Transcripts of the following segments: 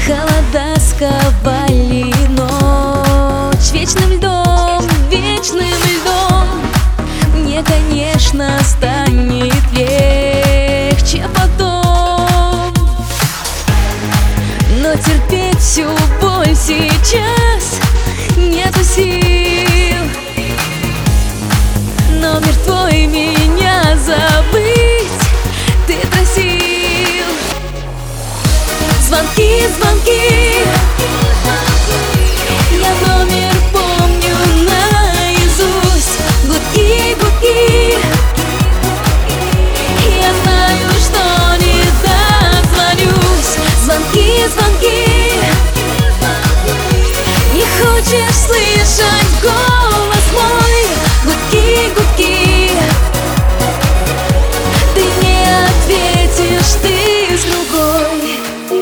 Холода сковали ночь вечным льдом, вечным льдом. Мне, конечно, станет легче потом, но терпеть всю боль сейчас нету сил. Номер твой меня забыть ты просил. Звонки, звонки, я номер помню наизусть. Гудки, гудки, я знаю, что не дозвонюсь. Звонки, звонки, не хочешь слышать голос мой. Гудки, гудки, ты не ответишь, ты с другой.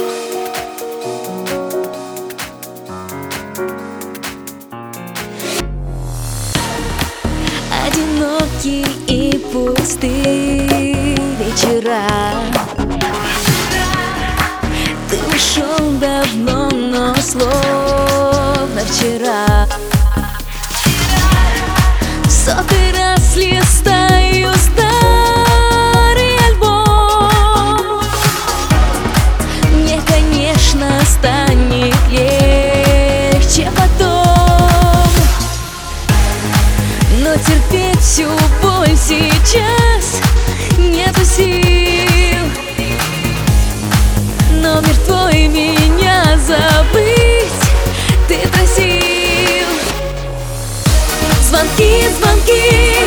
Одинокие и пустые вечера. Ты ушел давно, но словно вчера. В сотый раз листаю старый альбом. Мне, конечно, станет легче потом, но терпеть всю боль сейчас нету сил. Номер твой меня забыть ты просил. Звонки, звонки,